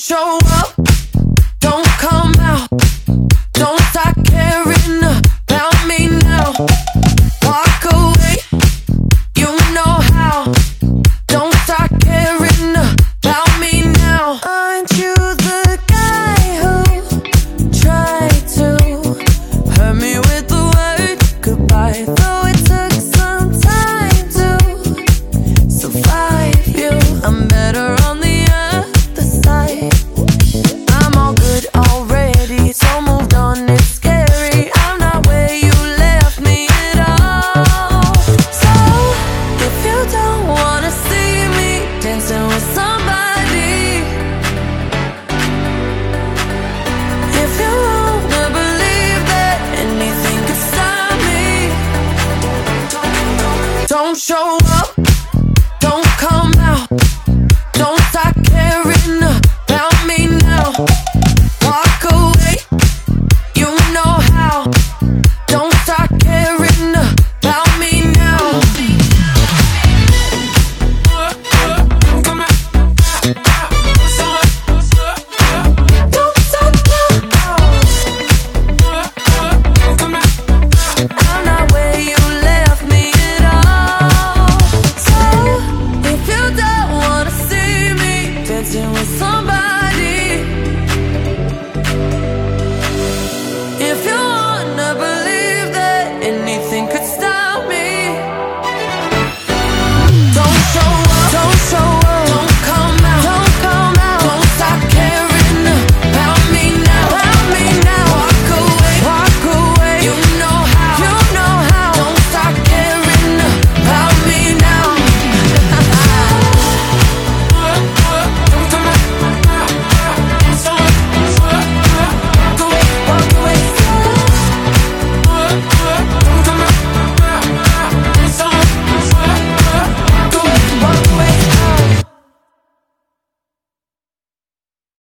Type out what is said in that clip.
show up, don't come out, don't start caring about me now. Walk away, you know how. Don't start caring about me now. Aren't you the guy who tried to hurt me with the word goodbye? Though it took some time to survive you, I'm better on the other side. I'm all good already, so moved on, it's scary. I'm not where you left me at all. So if you don't wanna see me dancing with somebody, if you wanna believe that anything could stop me, don't show up, don't come out, don't start caring about me now. Walk away, you know how. Don't start caring about me now. Don't stop now. I'm not where you left me at all. So if you don't wanna see me dancing with someone